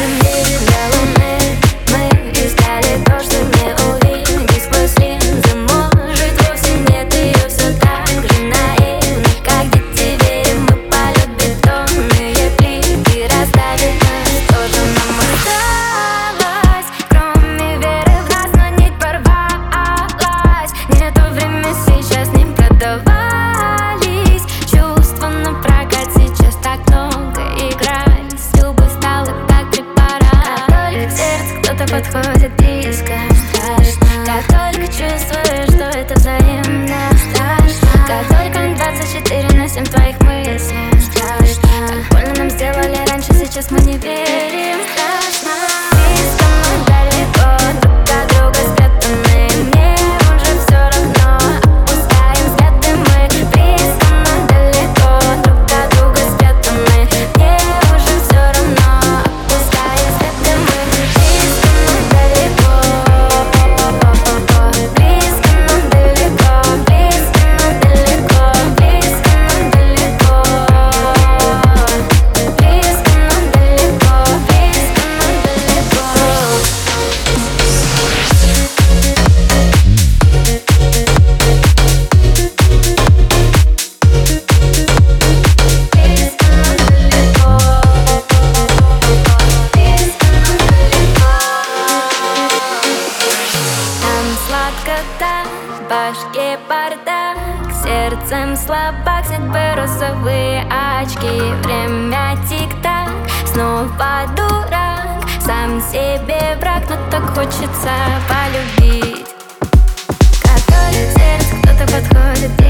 Подходит близко, страшно. Как только чувствуешь, что это взаимно, страшно. Как только 24/7 в твоих мыслях, страшно. Как больно нам сделали раньше, сейчас мы не верим, страшно. Близко, но далеко, друг от друга спрятаны. Мне уже все равно, опускаем взгляды мы. Близко, но далеко, друг от друга спрятаны. Мне уже все равно, опускаем взгляды мы. В башке бардак, сердцем слабак, снегбы розовые очки. Время тик-так, снова дурак, сам себе враг, но так хочется полюбить. Как только в сердце кто-то подходит.